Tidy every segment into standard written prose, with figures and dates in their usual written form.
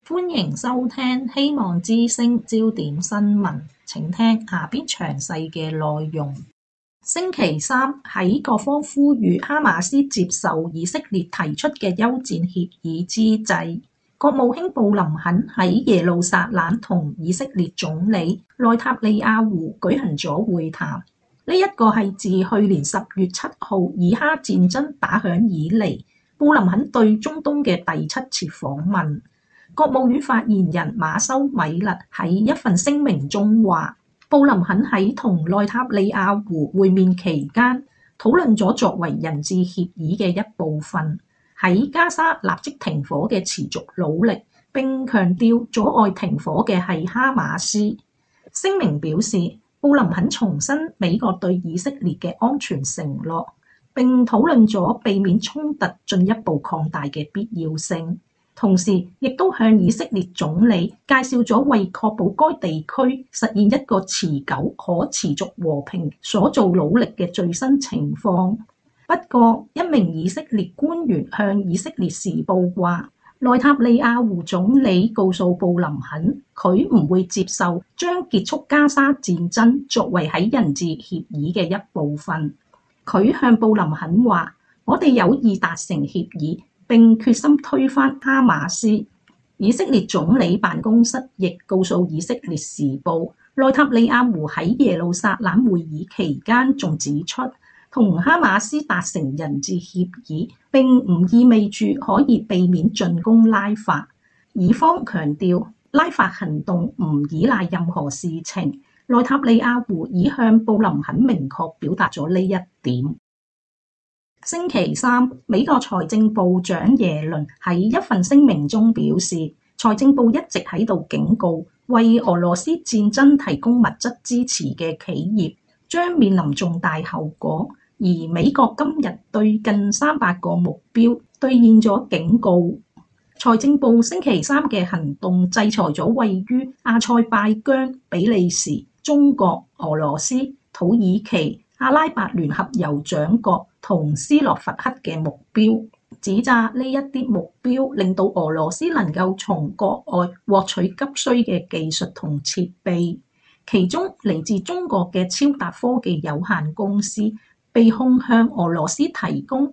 歡迎收聽希望之聲焦點新聞，請聽下邊詳細嘅內容。星期三喺各方呼籲哈馬斯接受以色列提出嘅休戰協議之際，國務卿布林肯喺耶路撒冷同以色列總理內塔尼亞胡舉行咗會談。呢一個係自去年10月7號以哈戰爭打響以嚟，布林肯對中東嘅第7次訪問。國務院發言人馬修米勒喺一份聲明中話，布林肯喺同內塔尼亞胡會面期間，討論咗作為人質協議嘅一部分，喺加沙立即停火嘅持續努力，並強調阻礙停火嘅係哈馬斯。聲明表示，布林肯重申美國對以色列嘅安全承諾，並討論咗避免衝突進一步擴大嘅必要性。同時，亦都向以色列總理介紹咗為確保該地區實現一個持久可持續和平所做努力嘅最新情況。不過，一名以色列官員向以色列時報話，內塔尼亞胡總理告訴布林肯，佢唔會接受將結束加沙戰爭作為喺人質協議嘅一部分。佢向布林肯話，我哋有意達成協議，並決心推翻哈馬斯。以色列總理辦公室亦告訴以色列時報，內塔尼亞胡喺耶路撒冷會議期間仲指出，同哈馬斯達成人質協議並唔意味住可以避免進攻拉法。以方強調，拉法行動唔依賴任何事情。內塔尼亞胡已向布林肯明確表達咗呢一點。星期三，美國財政部長耶倫喺一份聲明中表示，財政部一直喺度警告，為俄羅斯戰爭提供物質支持嘅企業將面臨重大後果，而美國今日對近300個目標兌現咗警告。財政部星期三嘅行動制裁咗位於阿塞拜疆、比利時、中國、俄羅斯、土耳其、阿拉伯聯合酋長國同斯洛伐克嘅目標，指責呢一啲目標令到俄羅斯能夠從國外獲取急需嘅技術同設備，其中嚟自中國嘅超達科技有限公司被控向俄羅斯提供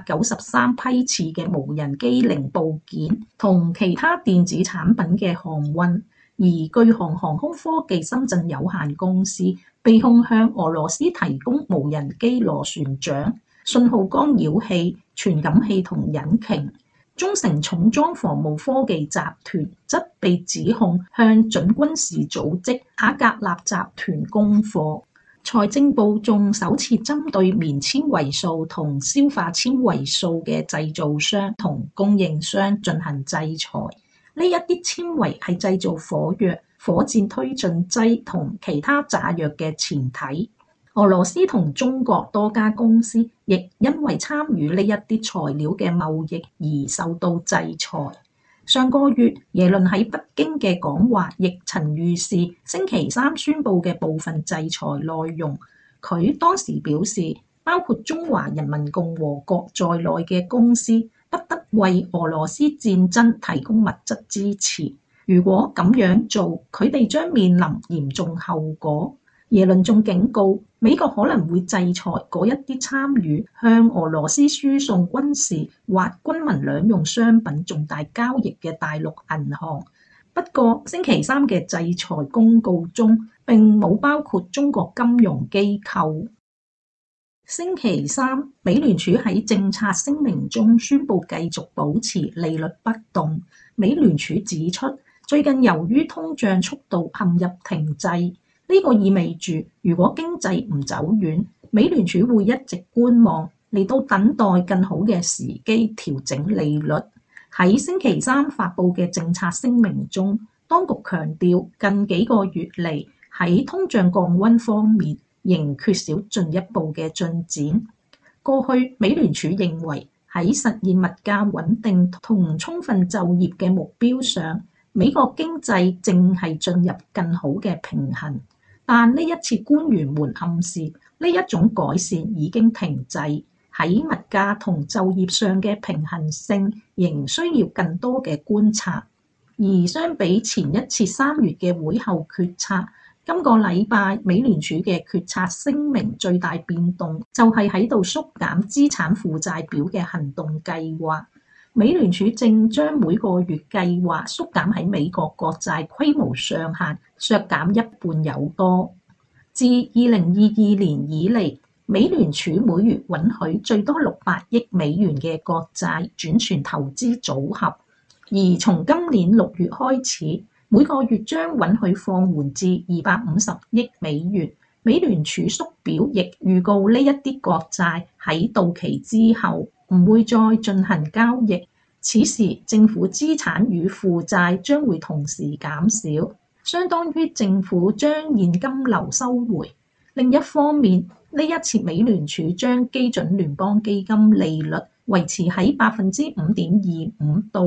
293批次嘅無人機零部件同其他電子產品嘅航運，而巨航航空科技深圳有限公司被控向俄羅斯提供無人機螺旋槳、信號干擾器、傳感器同引擎。中成重裝防務科技集團則被指控向準軍事組織瓦格納集團供貨。財政部仲首次針對棉纖維素同消化纖維素嘅製造商同供應商進行制裁。呢一啲纖維係製造火藥、火箭推進劑同其他炸藥嘅前提。俄羅斯同中國多家公司亦因為參與呢一啲材料嘅貿易而受到制裁。上個月，耶倫喺北京嘅講話亦曾預示星期三宣布嘅部分制裁內容。佢當時表示，包括中華人民共和國在內嘅公司不得為俄羅斯戰爭提供物質支持。如果咁樣做，佢哋將面臨嚴重後果。耶倫仲警告，美國可能會制裁嗰一啲參與向俄羅斯輸送軍事或軍民兩用商品重大交易嘅大陸銀行。不過，星期三嘅制裁公告中並冇包括中國金融機構。星期三，美聯儲喺政策聲明中宣布繼續保持利率不動。美聯儲指出，最近由於通脹速度陷入停滯，呢個意味住，如果經濟唔走遠，美聯儲會一直觀望，嚟到等待更好嘅時機調整利率。喺星期三發布嘅政策聲明中，當局強調近幾個月嚟喺通脹降溫方面仍缺少進一步嘅進展。過去美聯儲認為喺實現物價穩定同充分就業嘅目標上，美國經濟正係進入更好嘅平衡。但呢一次官員們暗示，呢一種改善已經停滯，喺物價同就業上嘅平衡性仍需要更多嘅觀察。 而相比前一次3月嘅會後決策，今個禮拜美聯儲嘅決策聲明最大變動就係喺度縮減資產負債表嘅行動計劃。美聯儲正將每個月計劃縮減喺美國國債規模上限削減一半有多。自2022年以嚟，美聯儲每月允許最多600億美元嘅國債轉存投資組合，而從今年6月開始，每個月將允許放緩至250億美元。美聯儲縮表亦預告呢一啲國債喺到期之後唔會再進行交易，此時政府資產與負債將會同時減少，相當於政府將現金流收回。另一方面，呢一次美聯儲將基準聯邦基金利率維持喺5.25%到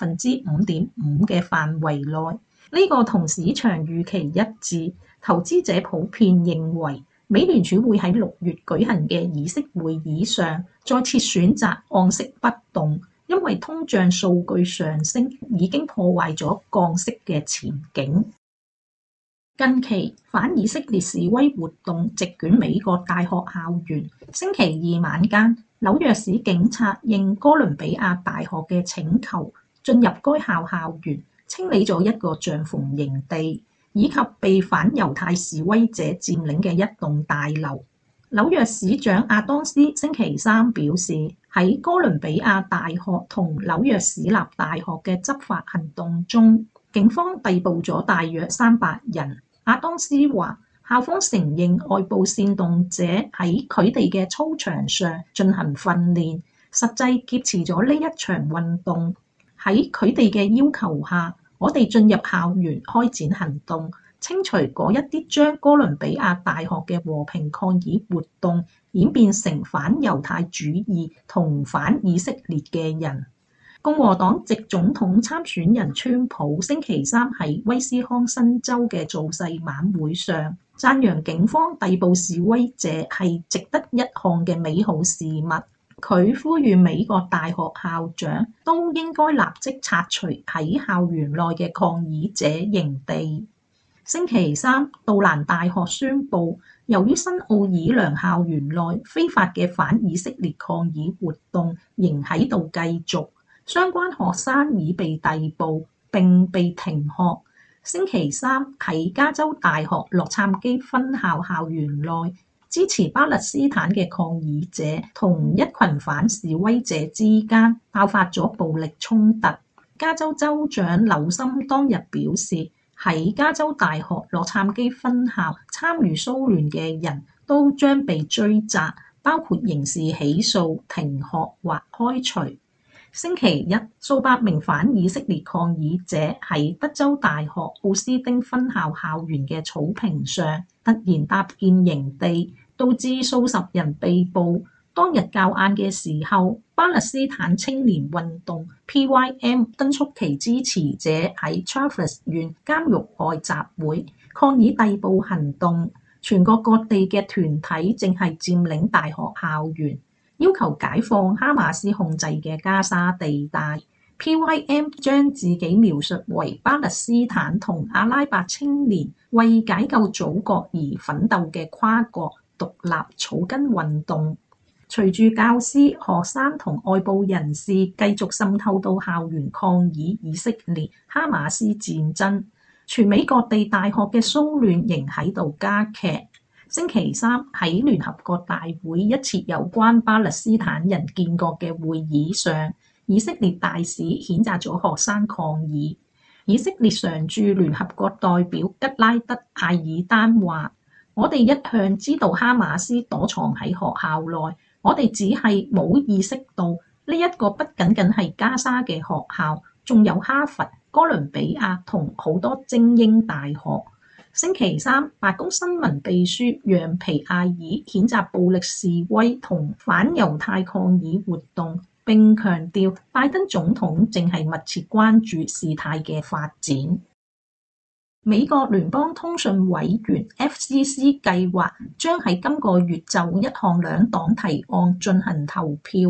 5.5%嘅範圍內，呢個同市場預期一致。投資者普遍認為，美聯儲會喺6月舉行嘅議息會議上再次選擇按息不動，因為通脹數據上升已經破壞咗降息嘅前景。近期反以色列示威活動席捲美國大學校園。星期二晚間，紐約市警察應哥倫比亞大學嘅請求，進入該校園，清理咗一個帳篷營地，以及被反猶太示威者佔領嘅一棟大樓。紐約市長阿當斯星期三表示，喺哥倫比亞大學同紐約市立大學嘅執法行動中，警方逮捕咗大約300人。阿當斯話，校方承認外部煽動者喺佢哋嘅操場上進行訓練，實際劫持咗呢一場運動。喺佢哋嘅要求下，我哋進入校園開展行動，清除嗰一啲將哥倫比亞大學嘅和平抗議活動演變成反猶太主義同反以色列嘅人。共和黨籍總統參選人川普星期三喺威斯康辛州嘅造勢晚會上，讚揚警方逮捕示威者係值得一看嘅美好事物。佢呼籲美國大學校長都應該立即拆除喺校園內嘅抗議者營地。星期三，杜蘭大學宣布，由於新奧爾良校園內非法嘅反以色列抗議活動仍喺度繼續，相關學生已被逮捕並被停學。星期三喺加州大學洛杉磯分校校園內，支持巴勒斯坦嘅抗議者同一群反示威者之間爆發咗暴力衝突。加州州長紐森當日表示，喺加州大學洛杉磯分校參與騷亂嘅人都將被追責，包括刑事起訴、停學或開除。星期一，數百名反以色列抗議者喺德州大學奧斯丁分校校園嘅草坪上突然搭建營地，導致數十人被捕。當日較晏嘅時候，巴勒斯坦青年運動 PYM 敦促其支持者喺 Travis 縣監獄外集會，抗議逮捕行動。全國各地嘅團體正係佔領大學校園，要求解放哈馬斯控制嘅加沙地帶。PYM 將自己描述為巴勒斯坦同阿拉伯青年為解救祖國而奮鬥嘅跨國獨立草根運動。隨住教師、學生同外部人士繼續滲透到校園抗議以色列哈馬斯戰爭，全美各地大學嘅騷亂仍喺度加劇。星期三喺聯合國大會一次有關巴勒斯坦人建國嘅會議上，以色列大使譴責咗學生抗議。以色列常駐聯合國代表吉拉德·艾爾丹話：我哋一向知道哈馬斯躲藏喺學校內，我哋只係冇意識到呢一個不僅僅係加沙嘅學校，仲有哈佛、哥倫比亞同好多精英大學。星期三，白宮新聞秘書楊皮埃爾譴責暴力示威同反猶太抗議活動，並強調拜登總統正係密切關注事態嘅發展。美國聯邦通訊委員 FCC 計劃將喺今個月就一項兩黨提案進行投票，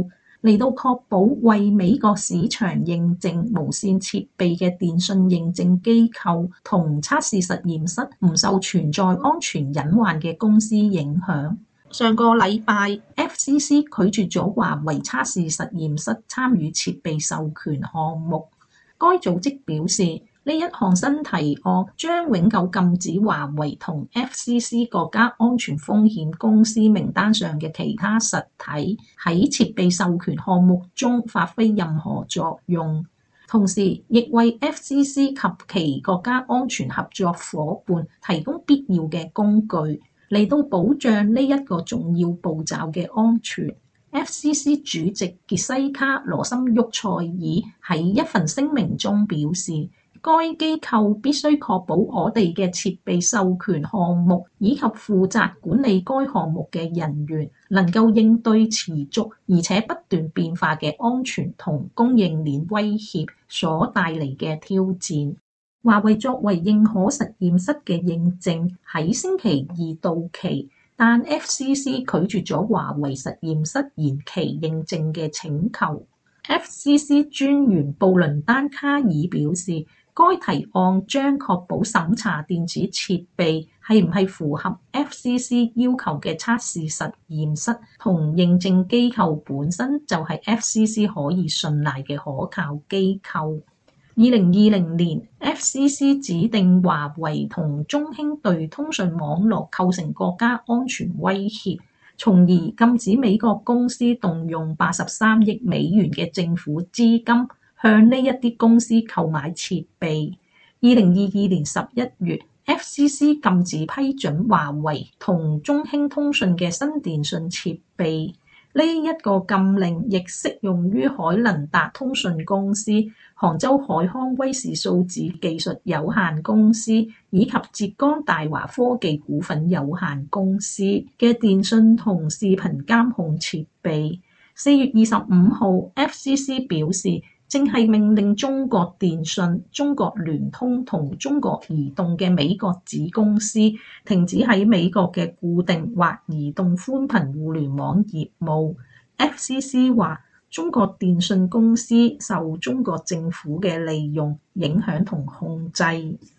嚟到確保為美國市場認證無線設備嘅電訊認證機構同測試實驗室唔受存在安全隱患嘅公司影響。上個禮拜 FCC 拒絕咗華為測試實驗室參與設備授權項目。該組織表示，呢一項新提案將永久禁止華為同 FCC 國家安全風險公司名單上嘅其他實體喺設備授權項目中發揮任何作用，同時亦為 FCC 及其國家安全合作夥伴提供必要嘅工具，嚟到保障呢一個重要步驟嘅安全。FCC 主席傑西卡·羅森沃塞爾喺一份聲明中表示，該機構必須確保我哋嘅設備授權項目以及負責管理該項目嘅人員能夠應對持續而且不斷變化嘅安全同供應鏈威脅所帶嚟嘅挑戰。華為作為認可實驗室嘅認證喺星期二到期，但 FCC 拒絕咗華為實驗室延期認證嘅請求。FCC 專員布倫丹卡爾表示，該提案將確保審查電子設備係唔係符合 FCC 要求嘅測試實驗室同認證機構本身就係 FCC 可以信賴嘅可靠機構。2020年 FCC 指定華為同中興對通訊網絡構成國家安全威脅，從而禁止美國公司動用83億美元嘅政府資金向呢一啲公司購買設備。2022年11月 FCC 禁止批准華為同中興通訊嘅新電訊設備。呢一個禁令亦適用於海能達通訊公司、杭州海康威視數字技術有限公司以及浙江大華科技股份有限公司嘅電訊同視頻監控設備。4月25號 FCC 表示，正係命令中國電信、中國聯通同中國移動嘅美國子公司停止喺美國嘅固定或移動寬頻互聯網業務。FCC 話，中國電信公司受中國政府嘅利用、影響同控制。